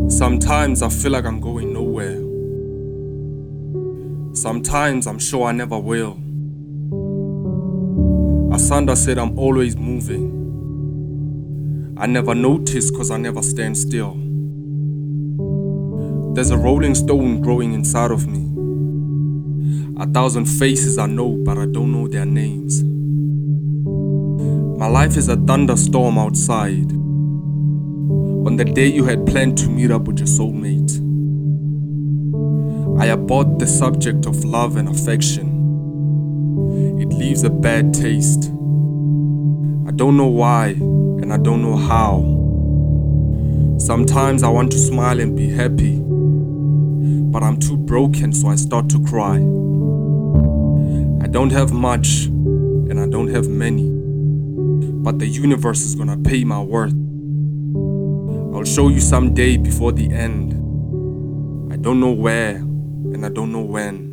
Sometimes I feel like I'm going nowhere. Sometimes I'm sure I never will. Asanda said I'm always moving. I never notice cause I never stand still. There's a rolling stone growing inside of me. 1,000 faces I know, but I don't know their names. My life is a thunderstorm outside. On the day you had planned to meet up with your soulmate, I abhorred the subject of love and affection. It leaves a bad taste. I don't know why, and I don't know how. Sometimes I want to smile and be happy, but I'm too broken, so I start to cry. I don't have much, and I don't have many, but the universe is gonna pay my worth. I'll show you someday before the end. I don't know where, and I don't know when.